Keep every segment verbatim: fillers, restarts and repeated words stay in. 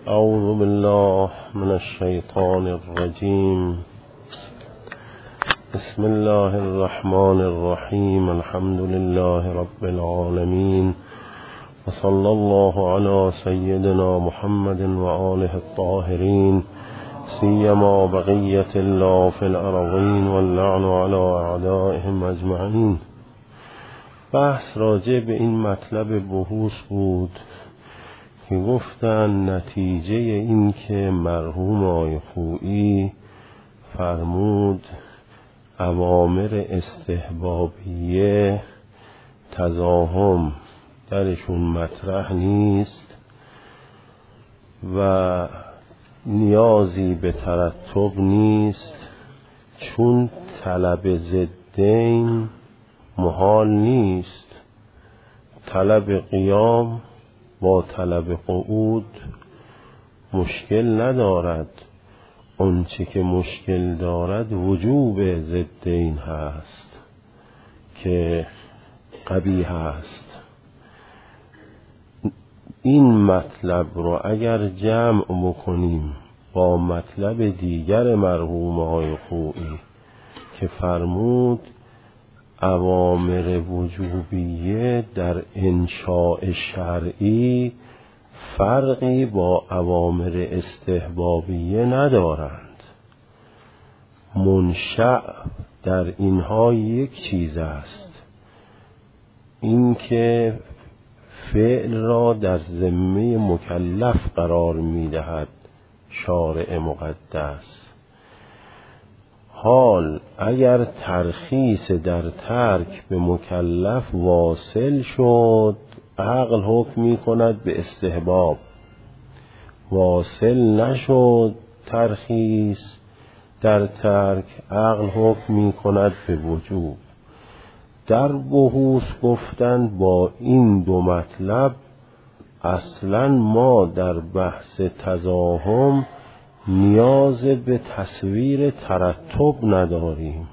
اعوذ بالله من الشیطان الرجیم. بسم الله الرحمن الرحیم. الحمد لله رب العالمین و صلی الله علی سیدنا محمد و آله الطاهرین، سیما بقیت الله فی الارضین واللعن علی اعدائهم اجمعین. بحث راجع به این مطلب بحوث بود که گفتن نتیجه این که مرحوم آقای خویی فرمود اوامر استحبابیه تزاحم درشون مطرح نیست و نیازی به ترتب نیست، چون طلب ضدین محال نیست. طلب قیام با طلب قعود مشکل ندارد، اونچه که مشکل دارد وجوب ضدین هست که قبیح هست. این مطلب رو اگر جمع بکنیم با مطلب دیگر مرحوم آقای خویی که فرمود اوامر وجوبیه در انشاء شرعی فرقی با اوامر استحبابیه ندارند، منشأ در اینها یک چیز است، اینکه فعل را در ذمه مکلف قرار می‌دهد شارع مقدس. حال اگر ترخیص در ترک به مکلف واصل شد، عقل حکم می کند به استحباب. واصل نشد ترخیص در ترک، عقل حکم می کند به وجوب. در بحوث گفتن با این دو مطلب اصلا ما در بحث تزاحم نیاز به تصویر ترتب نداریم.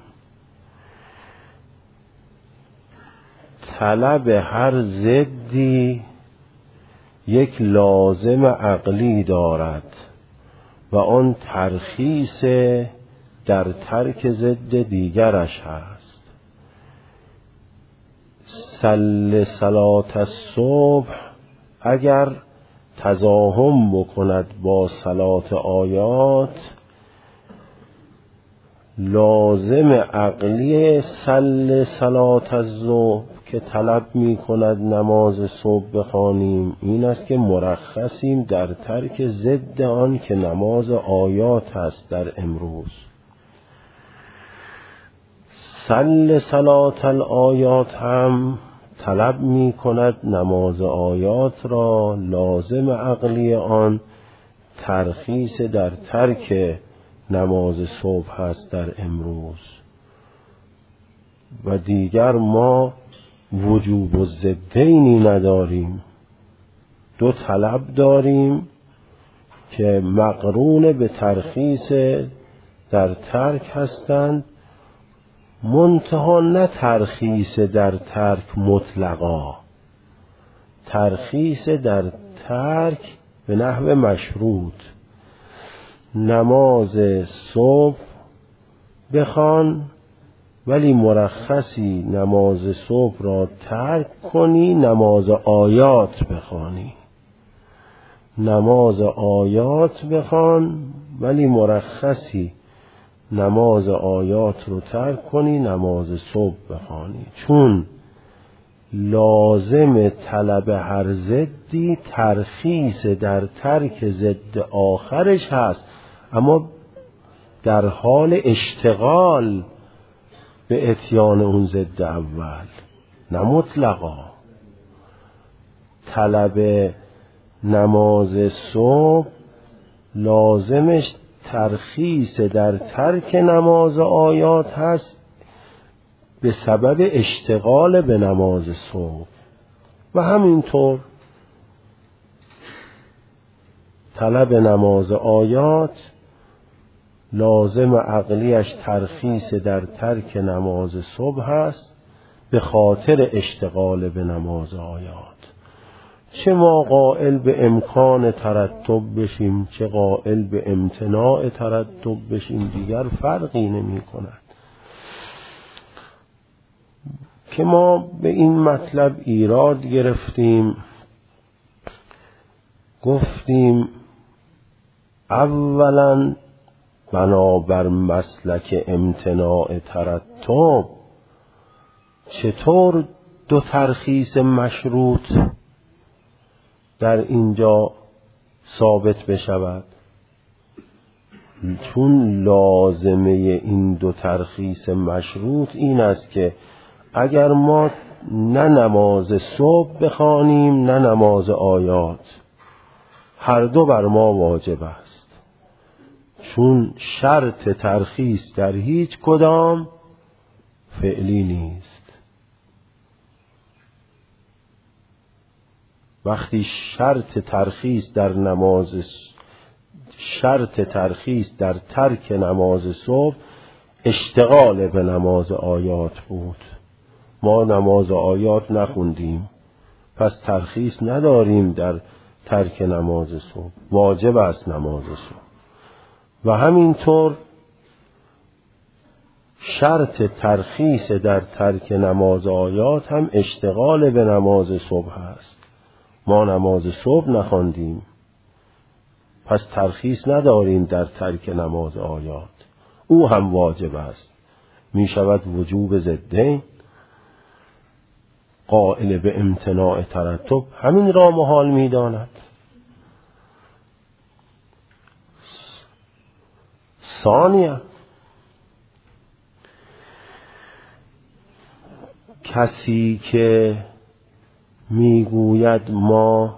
طلب هر ضدی یک لازم عقلی دارد و آن ترخیص در ترک ضد دیگرش هست. صل صلات الصبح اگر تزاحم بکند با صلات آیات، لازم عقلی صل صلات الظهر که طلب می کند نماز صبح بخوانیم این است که مرخصیم در ترک ضد آن که نماز آیات است. در امروز صل صلات الآیات هم طلب می کند نماز آیات را، لازم عقلی آن ترخیص در ترک نماز صبح هست در امروز. و دیگر ما وجوب الضدینی نداریم، دو طلب داریم که مقرون به ترخیص در ترک هستند، منتها نه ترخیص در ترک مطلقا، ترخیص در ترک به نحو مشروط. نماز صبح بخوان ولی مرخصی نماز صبح را ترک کنی، نماز آیات بخوانی. نماز آیات بخوان ولی مرخصی نماز آیات رو ترک کنی، نماز صبح بخوانی. چون لازم طلب هر ضدی ترخیص در ترک ضد آخرش هست، اما در حال اشتغال به اتیان اون ضد اول، نه مطلقا. طلب نماز صبح لازمش ترخیص در ترک نماز آیات هست به سبب اشتغال به نماز صبح. و همینطور طلب نماز آیات لازم عقلیش ترخیص در ترک نماز صبح هست به خاطر اشتغال به نماز آیات. چه ما قائل به امکان ترتب بشیم چه قائل به امتناع ترتب بشیم دیگر فرقی نمی کند. که ما به این مطلب ایراد گرفتیم، گفتیم اولا بنابر مسلک امتناع ترتب چطور دو ترخیص مشروط در اینجا ثابت بشود؟ چون لازمه این دو ترخیص مشروط این است که اگر ما نه نماز صبح بخوانیم نه نماز آیات، هر دو بر ما واجب است، چون شرط ترخیص در هیچ کدام فعلی نیست. وقتی شرط ترخیص در نماز شرط ترخیص در ترک نماز صبح اشتغال به نماز آیات بود، ما نماز آیات نخوندیم پس ترخیص نداریم در ترک نماز صبح، واجب است نماز صبح. و همینطور شرط ترخیص در ترک نماز آیات هم اشتغال به نماز صبح است، ما نماز صبح نخواندیم پس ترخیص نداریم در ترک نماز آیات، او هم واجب است. می شود وجوب ضدین. قائل به امتناع ترتب همین را محال می داند. ثانیه کسی که میگوید ما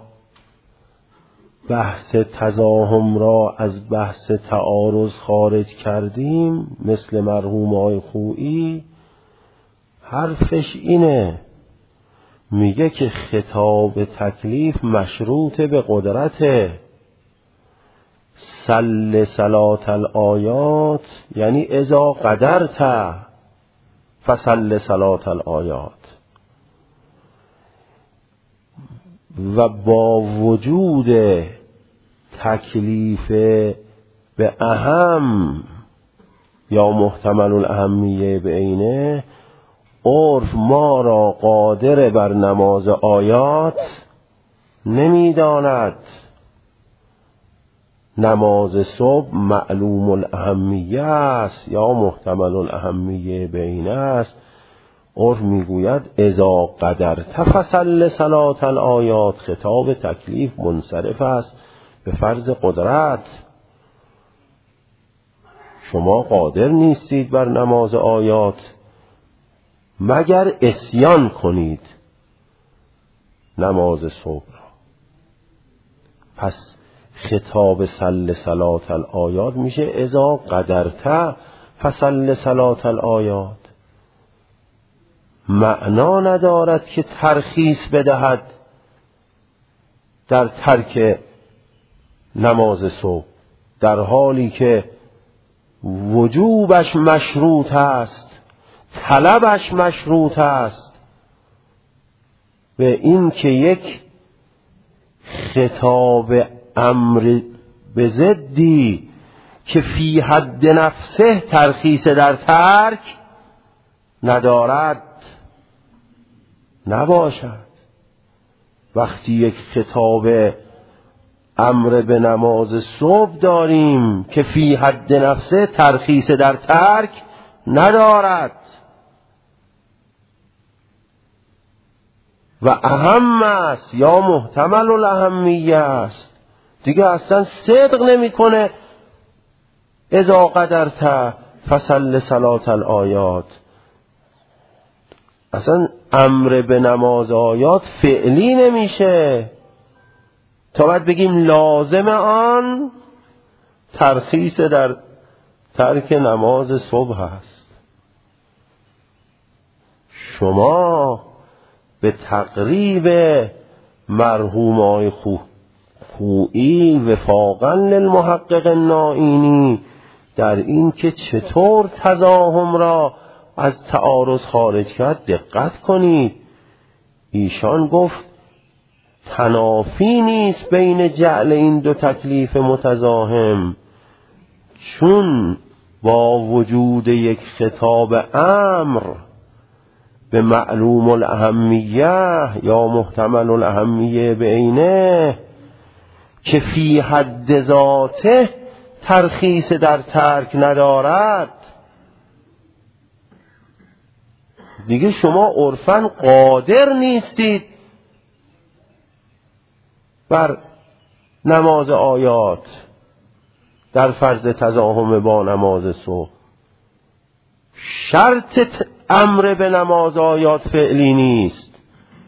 بحث تزاحم را از بحث تعارض خارج کردیم مثل مرحوم آقای خویی، حرفش اینه، میگه که خطاب تکلیف مشروط به قدرت. سل صلات الآیات یعنی اذا قدرت فسل صلات الآیات. و با وجود تکلیف به اهم یا محتمل الاهمیه به عینه، عرف ما را قادر بر نماز آیات نمیداند. نماز صبح معلوم الاهمیه است یا محتمل الاهمیه به عینه است. عرف میگوید اذا قدر تفصل صلات الآیات، خطاب تکلیف منصرف است به فرض قدرت. شما قادر نیستید بر نماز آیات مگر عصیان کنید نماز صبح را. پس خطاب سل صلات الآیات میشه اذا قدرت فسل صلات الآیات. معنا ندارد که ترخیص بدهد در ترک نماز صبح در حالی که وجوبش مشروط است، طلبش مشروط است. به این که یک خطاب امر به ضدی که فی حد نفسه ترخیص در ترک ندارد نباشد. وقتی یک خطاب امر به نماز صبح داریم که فی حد نفسه ترخیص در ترک ندارد و اهم است یا محتمل الاهمیه است، دیگه اصلا صدق نمی کنه اذا قدرت فصل صلات الآیات. اصلا امر به نماز آیات فعلی نمیشه تا باید بگیم لازم آن ترخیص در ترک نماز صبح است. شما به تقریب مرحوم آقای خویی وفاقا للمحقق النائینی در این که چطور تزاحم را از تعارض خارج کرد دقت کنید. ایشان گفت تنافی نیست بین جعل این دو تکلیف متزاحم، چون با وجود یک خطاب امر به معلوم الاهمیه یا محتمل الاهمیه به عینه که فی حد ذاته ترخیص در ترک ندارد، دیگه شما عرفاً قادر نیستید بر نماز آیات در فرض تزاحم با نماز صبح. شرط امر به نماز آیات فعلی نیست.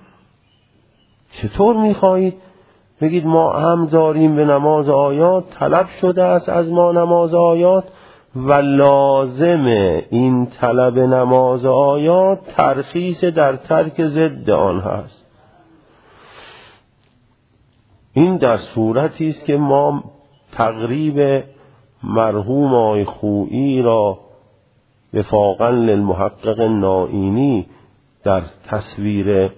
چطور میخواهید بگید ما هم داریم به نماز آیات، طلب شده است از ما نماز آیات و لازم این طلب نماز آیات ترخیص در ترک ضد آن هست؟ این در صورتی است که ما تقریب مرحوم آقای خویی را وفاقاً للمحقق نائینی در تصویر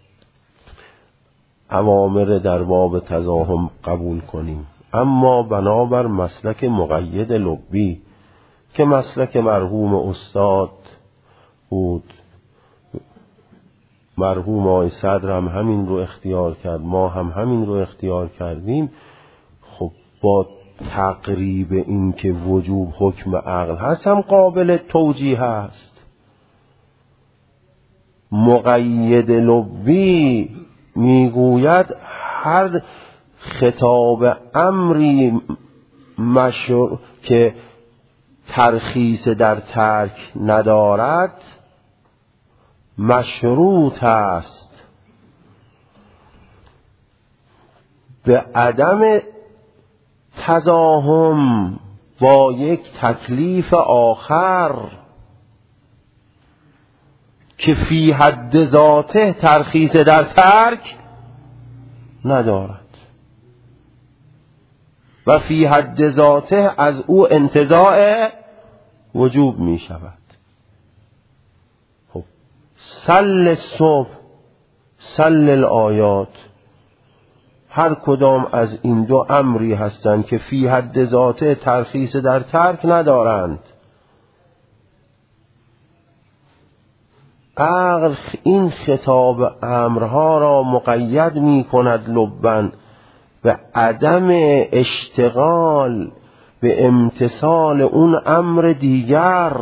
اوامر در باب تزاحم قبول کنیم، اما بنابر مسلک مقید لبی که مسلک مرحوم استاد بود، مرحوم آقای صدر هم همین رو اختیار کرد، ما هم همین رو اختیار کردیم، خب با تقریب این که وجوب حکم عقل هست هم قابل توجیه هست. مقید لبی میگوید هر خطاب امری مشروع که ترخیص در ترک ندارد مشروط است به عدم تزاحم با یک تکلیف آخر که فی حد ذاته ترخیص در ترک ندارد و فی حد ذاته از او انتزاع وجوب می شود. خب سل صبح سل الآیات هر کدام از این دو امری هستند که فی حد ذاته ترخیص در ترک ندارند. عقل این خطاب امرها را مقید می کند لباً به عدم اشتغال به امتثال اون امر دیگر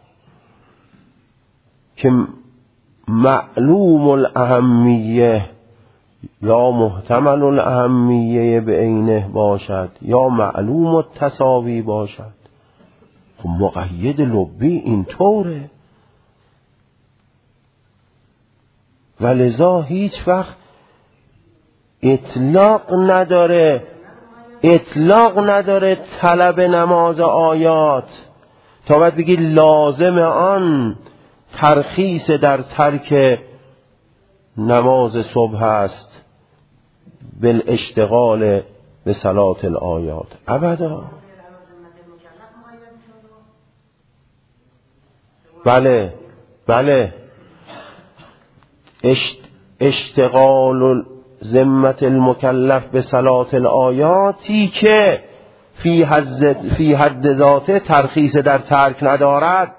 که معلوم الاهمیه یا محتمل الاهمیه به عینه باشد یا معلوم التساوی باشد. خب مقید لبی این طوره و لذا هیچ وقت اطلاق نداره اطلاق نداره طلب نماز آیات تا باید بگی لازم آن ترخیص در ترک نماز صبح است بالاشتغال به صلات الآیات. ابدا. بله بله اشتغال ذمت المکلف به صلات الآیاتی که فی حد فی حد ذاته ترخیص در ترک ندارد،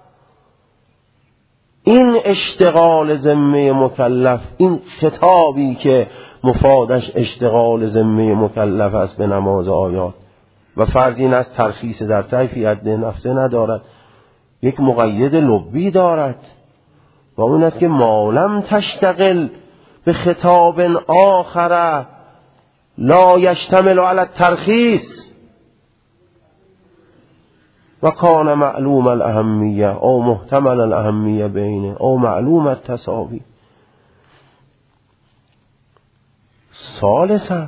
این اشتغال ذمه مکلف، این خطابی که مفادش اشتغال ذمه مکلف است به نماز آیات و فرض این است ترخیص در ترک فی حد نفسه ندارد، یک مقید لبی دارد و اون است که مالم تشتغل به خطاب آخر لا یشتمل علی الترخیص و کان معلوم الاهمیه او محتمل الاهمیه بینه او معلوم التساوی. ثالثا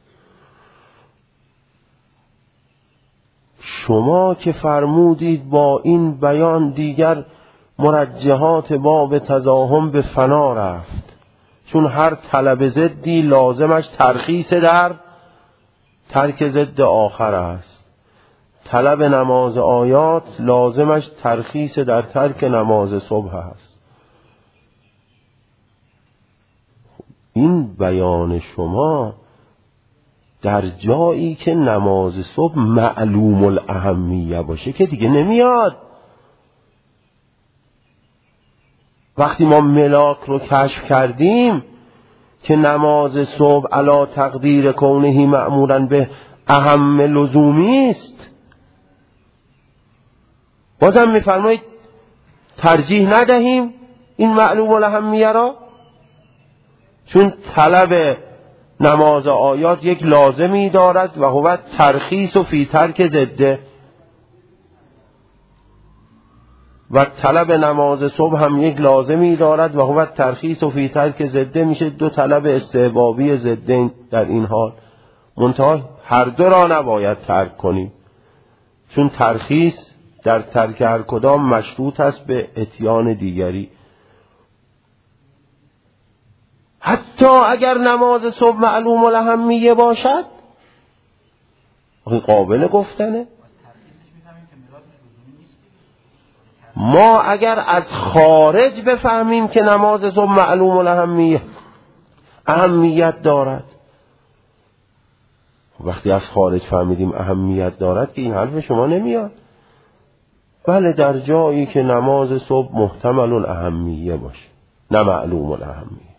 شما که فرمودید با این بیان دیگر مرجحات باب تزاحم به فنا رفت، چون هر طلب ضدی لازمش ترخیص در ترک ضد آخر است. طلب نماز آیات لازمش ترخیص در ترک نماز صبح است. این بیان شما در جایی که نماز صبح معلوم الاهمیه باشه که دیگه نمیاد. وقتی ما ملاک رو کشف کردیم که نماز صبح علی تقدیر کونه مأمورا به اهم لزومی است، بازم میفرمایید ترجیح ندهیم این معلوم الاهمیه را، چون طلب نماز آیات یک لازمی دارد و هو ترخیص و فی ترک ضده، و طلب نماز صبح هم یک لازمی دارد و هو ترخیص و فی ترک ضده. میشه دو طلب استحبابی ضدین در این حال، منتها هر دو را نباید ترک کنیم، چون ترخیص در ترک هر کدام مشروط است به اتیان دیگری. حتی اگر نماز صبح معلوم الاهمیه باشد قابل گفتنه. ما اگر از خارج بفهمیم که نماز صبح معلوم الاهمیه اهمیت دارد، وقتی از خارج فهمیدیم اهمیت دارد که این حرف شما نمیاد. بله در جایی که نماز صبح محتمل الاهمیه باشه نه معلوم الاهمیه،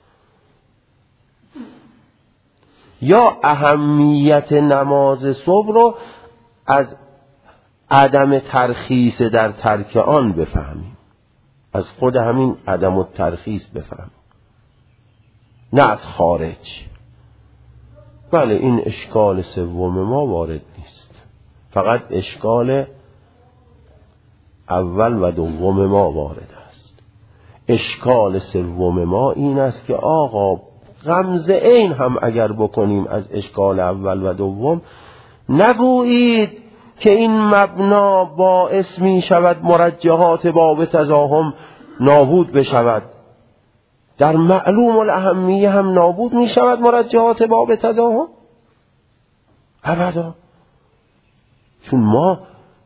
یا اهمیت نماز صبح رو از عدم ترخیص در ترک آن بفهمیم، از خود همین عدم الترخیص بفهمیم، نه از خارج. بله این اشکال سوم ما وارد نیست، فقط اشکال اول و دوم ما وارد است. اشکال سوم ما این است که آقا غمزه این هم اگر بکنیم از اشکال اول و دوم، نگویید که این مبنا باعث می شود مرجحات باب تزاحم نابود بشود. در معلوم الاهمیه هم نابود می شود مرجحات باب تزاحم؟ ابدا، چون ما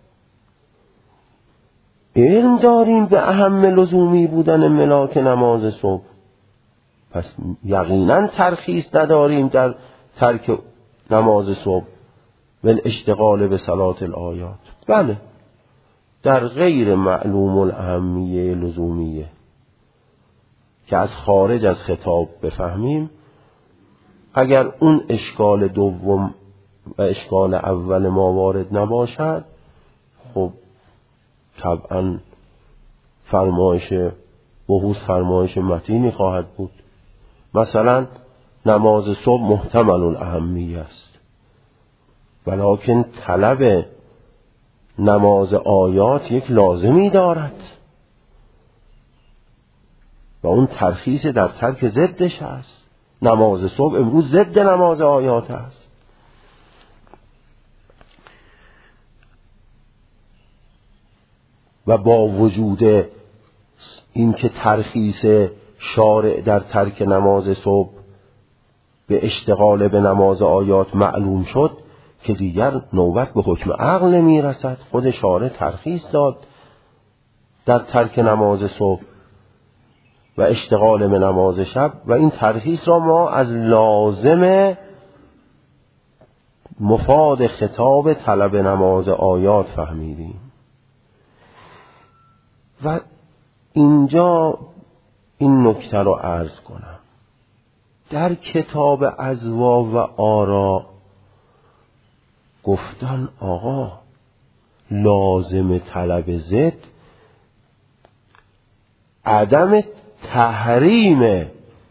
علم داریم به اهم لزومی بودن ملاک نماز صبح، پس یقینا ترخیص نداریم در ترک نماز صبح والاشتغال به صلات الآیات. بله در غیر معلوم الاهمیه لزومیه که از خارج از خطاب بفهمیم، اگر اون اشکال دوم و اشکال اول ما وارد نباشد، خب طبعا فرمایش بحوث فرمایش متینی خواهد بود. مثلا نماز صبح محتمل الاهمیه است، ولکن طلب نماز آیات یک لازمی دارد و اون ترخیص در ترک ضدش است. نماز صبح امروز ضد نماز آیات است. و با وجود اینکه ترخیص شارع در ترک نماز صبح به اشتغال به نماز آیات معلوم شد، که دیگر نوبت به حکم عقل نمی رسد. خود شارع ترخیص داد در ترک نماز صبح و اشتغال به نماز شب، و این ترخیص را ما از لازم مفاد خطاب طلب نماز آیات فهمیدیم. و اینجا این نکته رو عرض کنم، در کتاب اضواء و آرا گفتن آقا لازم طلب ضد عدم تحریم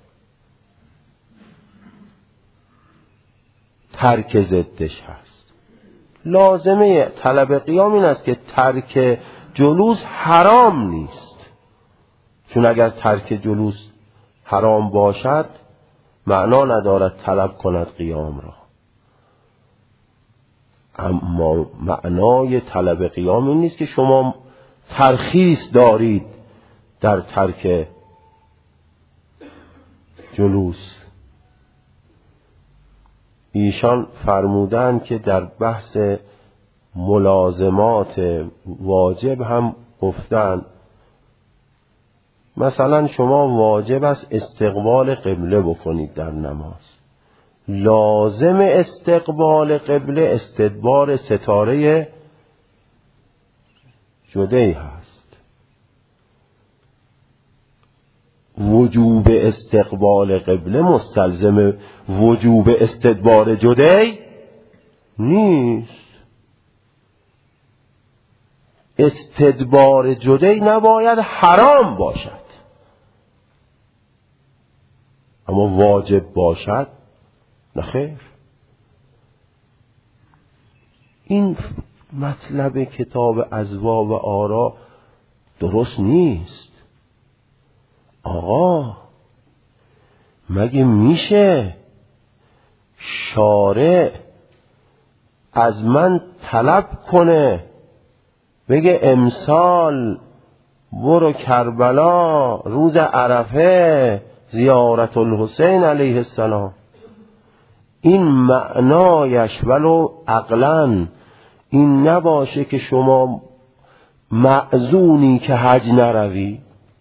ترک ضدش هست. لازمه طلب قیام این است که ترک جلوس حرام نیست، چون اگر ترک جلوس حرام باشد معنا ندارد طلب کند قیام را. اما معنای طلب قیام این نیست که شما ترخیص دارید در ترک جلوس. ایشان فرمودند که در بحث ملازمات واجب هم گفتند مثلا شما واجب است استقبال قبله بکنید در نماز. لازم استقبال قبله استدبار ستاره جدی هست. وجوب استقبال قبله مستلزم وجوب استدبار جدی نیست. استدبار جدی نباید حرام باشد، اما واجب باشد نه خیر. این مطلب کتاب اضواء و آرا درست نیست. آقا مگه میشه شارع از من طلب کنه بگه امسال برو کربلا روز عرفه زیارت الحسین علیه السلام؟ این معنایش ولو عقلاً این نباشه که شما معذونی که حج نروی.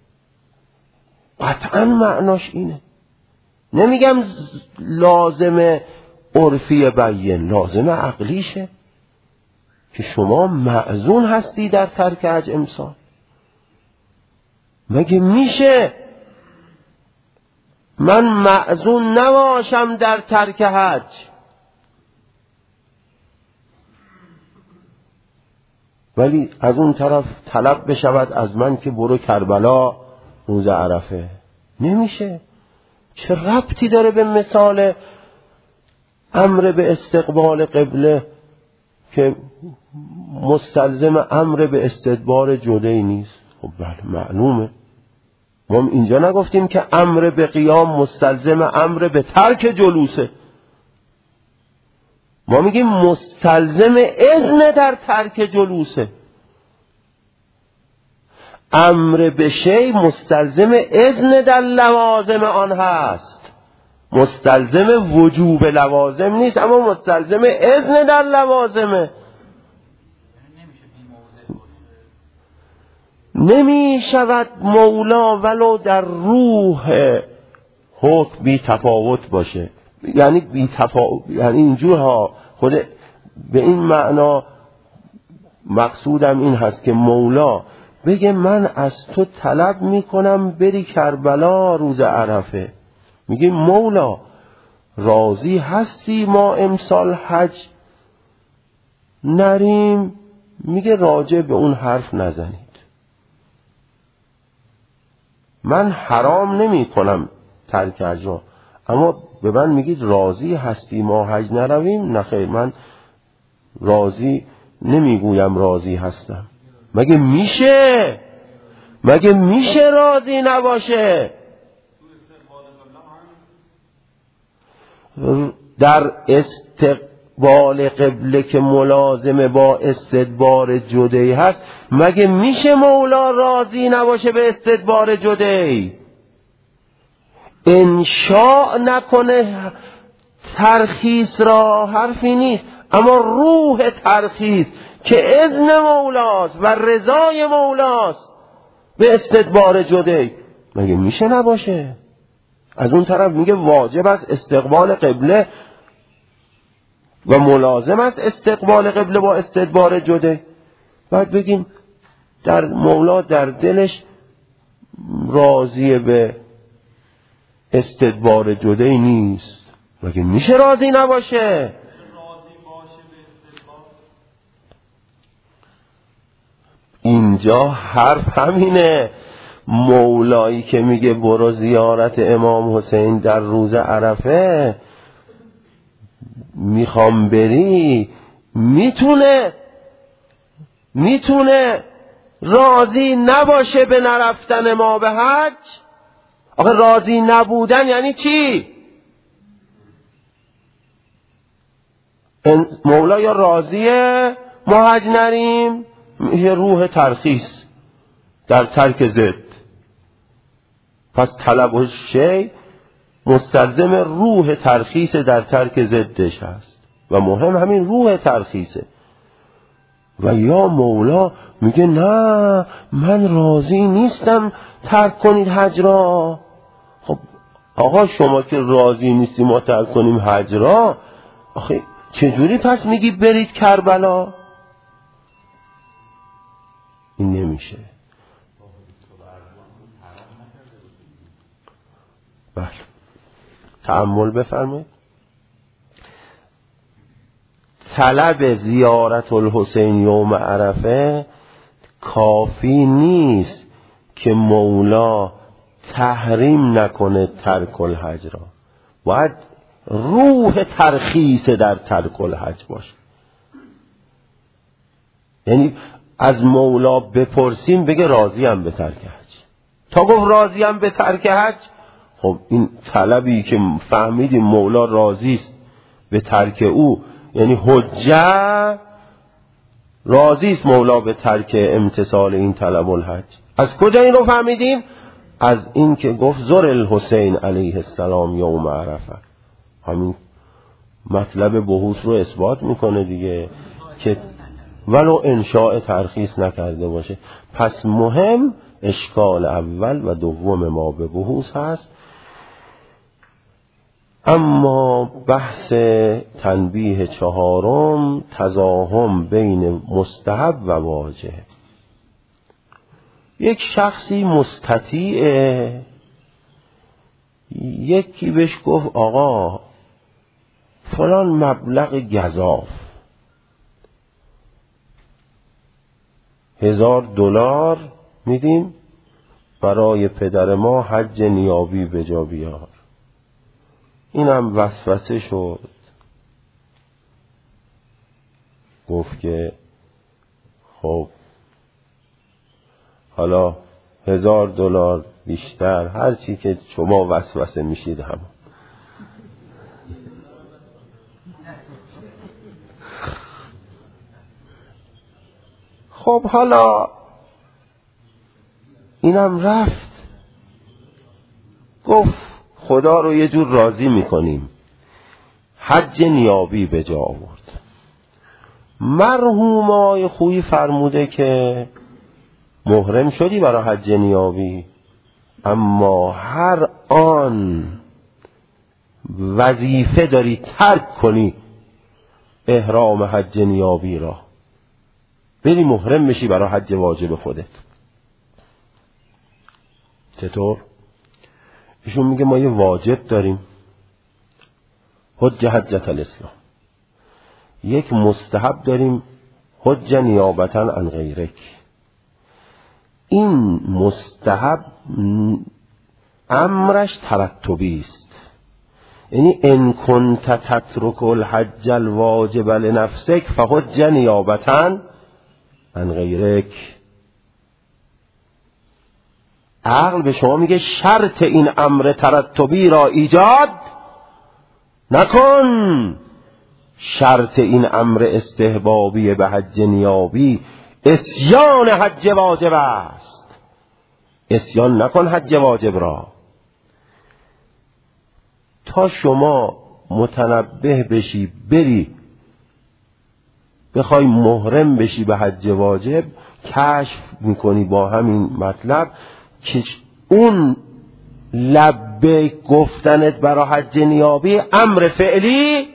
قطعاً معناش اینه. نمیگم لازم عرفی بیان، لازم عقلیشه که شما معذون هستی در ترک حج امسال. مگه میشه من معذون نباشم در ترک حج؟ ولی از اون طرف طلب بشود از من که برو کربلا روز عرفه. نمیشه. چه ربطی داره به مثال امر به استقبال قبله که مستلزم امر به استدبار جدی نیست؟ خب بله معلومه. ما اینجا نگفتیم که امر به قیام مستلزم امر به ترک جلوسه. ما میگیم مستلزم اذن در ترک جلوسه. امر به شی مستلزم اذن در لوازم آن هست، مستلزم وجوب لوازم نیست، اما مستلزم اذن در لوازمه. نمی شود مولا ولو در روح حکم بی تفاوت باشه. یعنی بی تفاوت یعنی اینجور ها، خود به این معنا مقصودم این هست که مولا بگه من از تو طلب میکنم بری کربلا روز عرفه. میگه مولا راضی هستی ما امسال حج نریم؟ میگه راجع به اون حرف نزنید. من حرام نمی کنم ترک حج را، اما به من میگید راضی هستی ما حج نرویم؟ نخیر، من راضی نمیگویم راضی هستم. مگه میشه؟ مگه میشه راضی نباشه؟ در استقبال قبله که ملازمه با استدبار جدی هست، مگه میشه مولا راضی نباشه به استدبار جدی؟ انشاء نکنه ترخیص را حرفی نیست، اما روح ترخیص که اذن مولاست و رضای مولاست به استدبار جدی، مگه میشه نباشه؟ از اون طرف میگه واجب است استقبال قبله و ملازم است استقبال قبله با استدبار جدی. بعد بگیم در مولا در دلش راضی به استدبار جدی نیست، مگه میشه راضی نباشه؟ اینجا حرف همینه. مولایی که میگه برو زیارت امام حسین در روز عرفه میخوام بری، میتونه میتونه راضی نباشه به نرفتن ما به حج؟ آخه راضی نبودن یعنی چی؟ مولا یا راضیه ما حج نریم؟ میشه روح ترخیص در ترک ضد. پس طلب شی مستلزم روح ترخیص در ترک ضدش هست و مهم همین روح ترخیصه. و یا مولا میگه نه من راضی نیستم ترک کنید حج را. خب آقا شما که راضی نیستی ما ترک کنیم حج را، آخه چجوری پس میگی برید کربلا؟ این نمیشه. بله تأمل بفرمایید. طلب زیارت الحسین یوم عرفه کافی نیست که مولا تحریم نکنه ترک الحج را، باید روح ترخیص در ترک الحج باشه. یعنی از مولا بپرسیم بگه راضیم به ترک حج. تا گفت راضیم به ترک حج، خب این طلبی که فهمیدیم مولا راضی است به ترک او، یعنی حجه راضی است مولا به ترک امتثال این طلب الحج. از کجا این رو فهمیدیم؟ از این که گفت زر الحسین علیه السلام یوم عرفه. همین مطلب بحوث رو اثبات میکنه دیگه که ولو انشاء ترخیص نکرده باشه. پس مهم اشکال اول و دوم ما به بحوث هست. اما بحث تنبیه چهارم تزاحم بین مستحب و واجب. یک شخصی مستطیعه، یکی بهش گفت آقا فلان مبلغ گزاف هزار دلار میدیم برای پدر ما حج نیابی به جا بیار. اینم وسوسه شد، گفت که خب حالا هزار دلار بیشتر هر چی که شما وسوسه میشید هم. خب حالا اینم رفت گفت خدا رو یه جور راضی میکنیم، حج نیابی به جا آورد. مرحوم آقای خویی فرموده که محرم شدی برای حج نیابی، اما هر آن وظیفه داری ترک کنی احرام حج نیابی را، بری محرم بشی برای حج واجب خودت. چطور؟ ایشون میگه ما یه واجب داریم، حج حجت الاسلام، یک مستحب داریم، حج نیابتا عن غیرک. این مستحب امرش ترتبی است، یعنی ان کنت تترک الحج الواجب لنفسک فحج نیابتا عن غیرک. عقل به شما میگه شرط این امر ترتبی را ایجاد نکن، شرط این امر استحبابی به حج نیابی اسیان حج واجب است، اسیان نکن حج واجب را. تا شما متنبه بشی بری بخوای محرم بشی به حج واجب، کشف میکنی با همین مطلب که اون لبیک گفتنت برای حج نیابی امر فعلی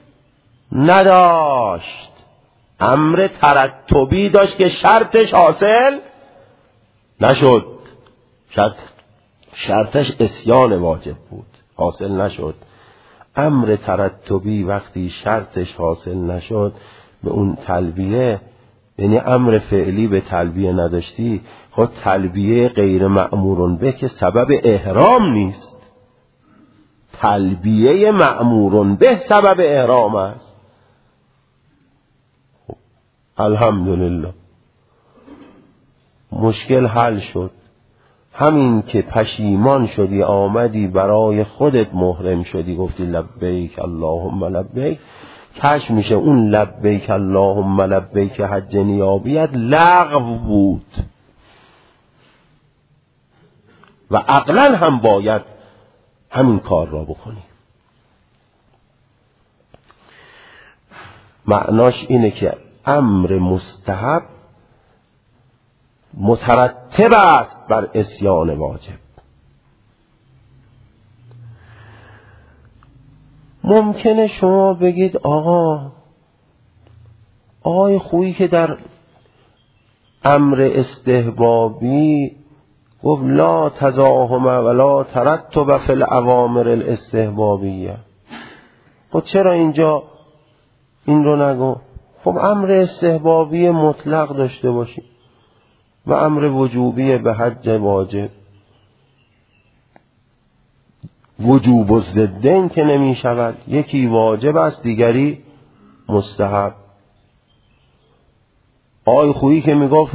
نداشت، امر ترتبی داشت که شرطش حاصل نشد. شرط شرطش اسیان واجب بود، حاصل نشد. امر ترتبی وقتی شرطش حاصل نشد به اون تلبیه، یعنی امر فعلی به تلبیه نداشتی، خود تلبیه غیر مأمورون به که سبب احرام نیست، تلبیه مأمورون به سبب احرام است. خب الحمدلله مشکل حل شد. همین که پشیمان شدی آمدی برای خودت محرم شدی گفتی لبیک اللهم لبیک، کش میشه اون لبیک اللهم لبیک حج نیابیت لغو بود و عقلا هم باید همین کار را بکنی. معناش اینه که امر مستحب مترتب است بر عصیان واجب. ممکنه شما بگید آقا آقای خویی که در امر استحبابی گفت لا تزاحم ولا ترتب فی الاوامر الاستحبابیه، خب چرا اینجا این رو نگو؟ خب امر استحبابی مطلق داشته باشی و امر وجوبی به حج واجب. وجوب و ضدین که نمی شود، یکی واجب است دیگری مستحب. آقای خویی که می گفت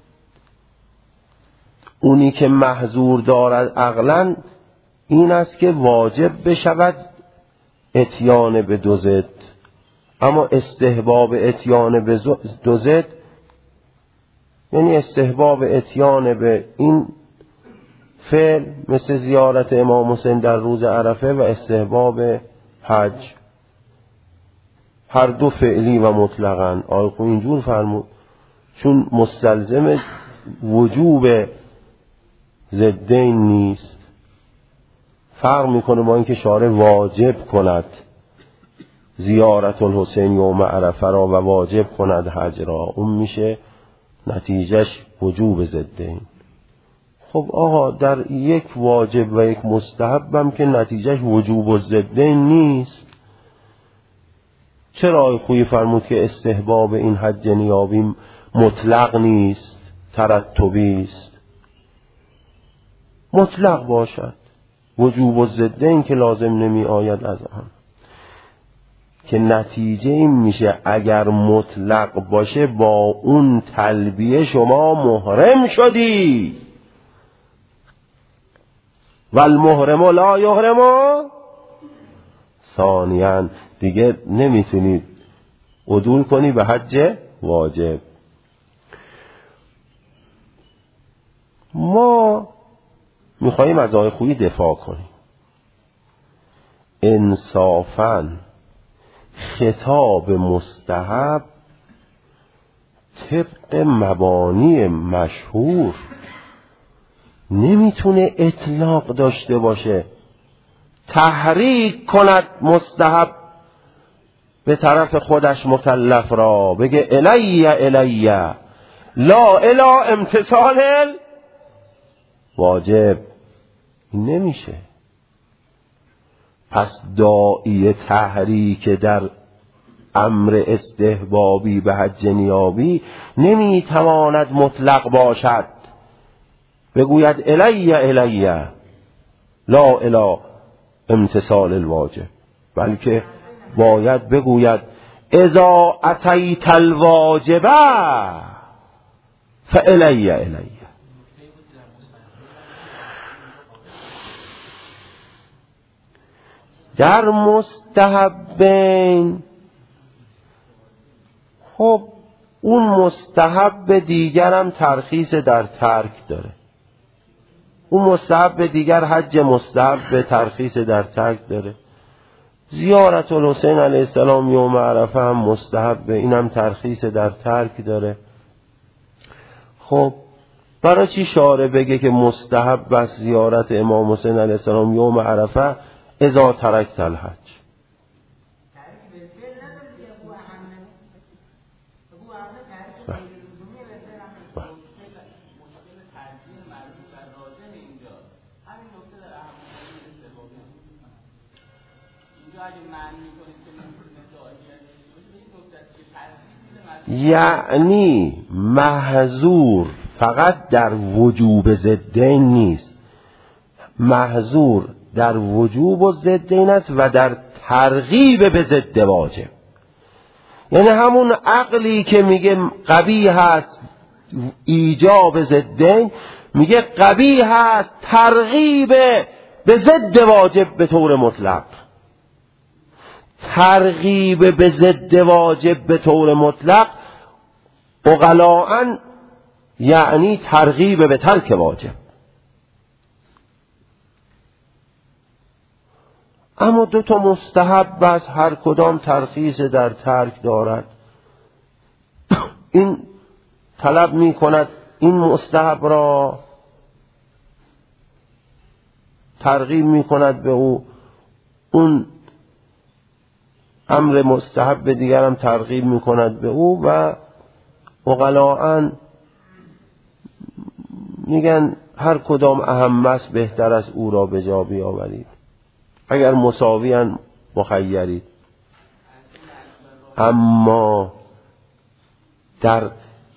اونی که محظور دارد عقلاً این است که واجب بشود اتیان به دو ضد، اما استحباب اتیان به دو ضد یعنی استحباب اتیان به این فعل مثل زیارت امام حسین در روز عرفه و استحباب حج، هر دو فعلی و مطلقاً. آقای خویی اینجور فرمود چون مستلزم وجوب ضدین نیست. فرق میکنه با اینکه شارع واجب کند زیارت الحسین یوم عرفه را و واجب کند حج را، اون میشه نتیجهش وجوب ضدین. خب آقا در یک واجب و یک مستحب هم که نتیجهش وجوب و ضدین نیست، چرا آقای خویی فرمود که استحباب این حج نیابی مطلق نیست، ترتبی است؟ مطلق باشد وجوب و ضدین که لازم نمی آید از آن، که نتیجه این میشه اگر مطلق باشه با اون تلبیه شما محرم شدی، والمحرم لا یحرم ثانیاً دیگه نمیتونید عدول کنی به حج واجب. ما میخواییم از آقای خویی دفاع کنیم. انصافاً خطاب مستحب طبق مبانی مشهور نمیتونه اطلاق داشته باشه، تحریک کند مستحب به طرف خودش مکلف را، بگه الی الی لا الی امتثال واجب. این نمیشه. پس داعی تحریک در امر استحبابی به حج نیابی نمیتواند مطلق باشد، بگوید الی الی لا الی امتثال الواجب، بلکه باید بگوید اذا اتیت الواجب فالی الی. در مستحبین خب اون مستحب دیگرم ترخیص در ترک داره، اون مستحب دیگر حج مستحب ترخیص در ترک داره. زیارت الحسین علیه السلام یوم عرفه هم مستحب، اینم ترخیص در ترک داره. خب برای چی شارع بگه که مستحب بس زیارت امام حسین علیه السلام یوم عرفه اذا ترکت الحج؟ یعنی محظور فقط در وجوب ضدین نیست، محظور در وجوب و ضدین است و در ترغیب به ضد واجب. یعنی همون عقلی که میگه قبیح هست ایجاب ضدین، میگه قبیح هست ترغیب به ضد واجب به طور مطلق. ترغیب به ضد واجب به طور مطلق عقلاً یعنی ترغیب به ترک واجب. اما دو تا مستحب بس هر کدام ترخیص در ترک دارد. این طلب می کند این مستحب را، ترغیب می کند به او، اون امر مستحب دیگر هم ترغیب می کند به او و عقلاء میگن هر کدام اهم است بهتر از او را به جا بیاورید، اگر مساویاً مخیرید. اما در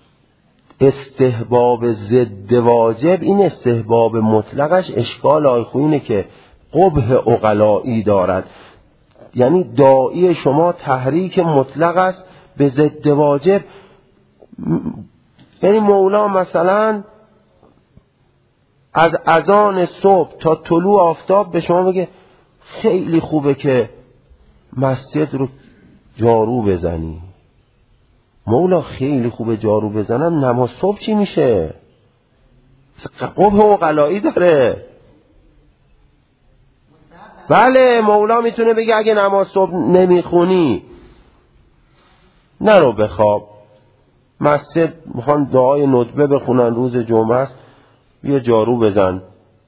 استحباب ضد واجب، این استحباب مطلقش اشکال آیخو اینه که قبح عقلائی دارد، یعنی داعی شما تحریک مطلق است به ضد واجب. یعنی مولا مثلا از اذان صبح تا طلوع آفتاب به شما بگه خیلی خوبه که مسجد رو جارو بزنی. مولا خیلی خوبه جارو بزنم، نماز صبح چی میشه؟ قبح عقلائی داره. بله مولا میتونه بگه اگه نماز صبح نمیخونی نرو بخواب، مسجد میخوان دعای ندبه بخونن روز جمعه است، بیا جارو بزن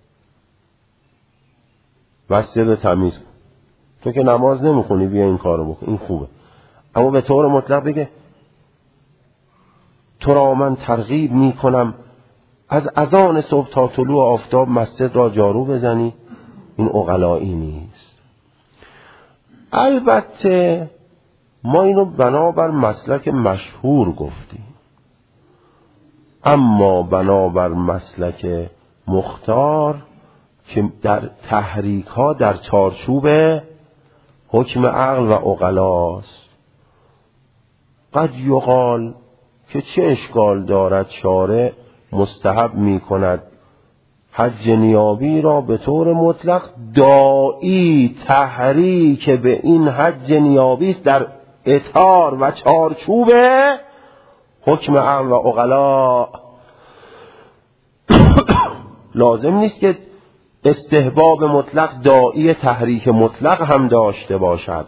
مسجد تمیز کن. تو که نماز نمیخونی بیا این کارو بکن، این خوبه. اما به طور مطلق بگه تو را من ترغیب میکنم از اذان صبح تا طلوع آفتاب مسجد را جارو بزنی، این عقلائی نیست. البته ما اینو بنابر مسلک مشهور گفتیم، اما بنابر مسلک مختار که در تحریک ها در چارچوب حکم عقل و عقلاست، قد یقال که چه اشکال دارد شارع مستحب می کند حج نیابی را به طور مطلق، داعی تحریک به این حج نیابی است در اطار و چارچوب حکم عقل و عقلا. لازم نیست که استحباب مطلق داعی تحریک مطلق هم داشته باشد.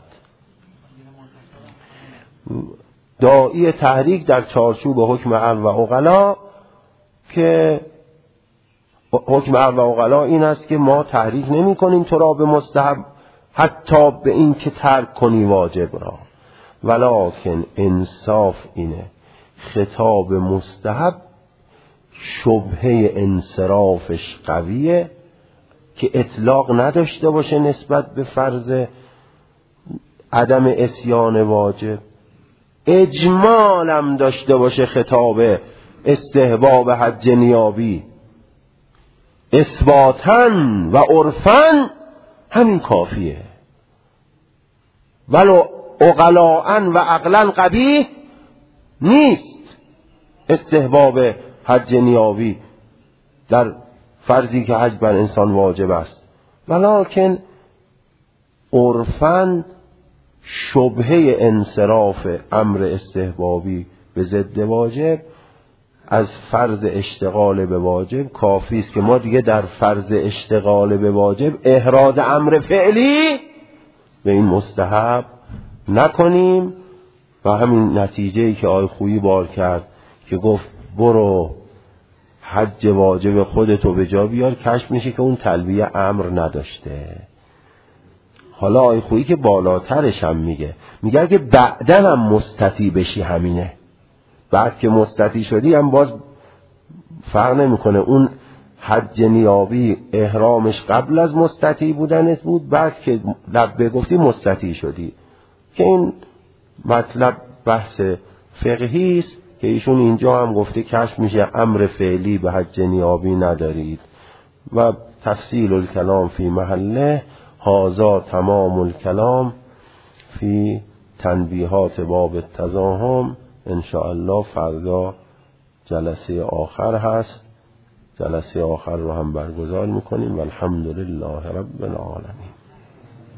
داعی تحریک در چارچوب حکم عقل و عقلا، که حکم عقل و عقلا این است که ما تحریک نمی کنیم تو را به مستحب حتی به این که ترک کنی واجب را، ولکن انصاف اینه خطاب مستحب شبهه انصرافش قویه که اطلاق نداشته باشه نسبت به فرض عدم اسیان واجب، اجمالم داشته باشه خطاب استحباب حج نیابی، اثباتن و عرفن همین کافیه. ولو عقلاء و عقلا قبیح نیست استحباب حج نیابی در فرضی که حج بر انسان واجب است، ولکن عرفن شبهه انصراف امر استحبابی به ضد واجب از فرض اشتغال به واجب کافی است که ما دیگه در فرض اشتغال به واجب احراز امر فعلی به این مستحب نکنیم. و همین نتیجه‌ای که آی خویی بار کرد که گفت برو حج واجب خودتو به جا بیار، کشف میشه که اون تلبیه امر نداشته. حالا آی خویی که بالاترش هم میگه میگه اگه بعدن هم مستطیع بشی همینه، بعد که مستطیع شدی هم باز فرق نمیکنه، اون حج نیابی احرامش قبل از مستطیع بودنت بود، بعد که لبه گفتی مستطیع شدی، که این مطلب بحث فقهی است که ایشون اینجا هم گفته کشف میشه امر فعلی به حج نیابی ندارید و تفصیل الکلام فی محله. هذا تمام الکلام فی تنبیهات باب التزاحم. ان شاء الله فردا جلسه آخر هست، جلسه آخر رو هم برگزار میکنیم و الحمدلله رب العالمین.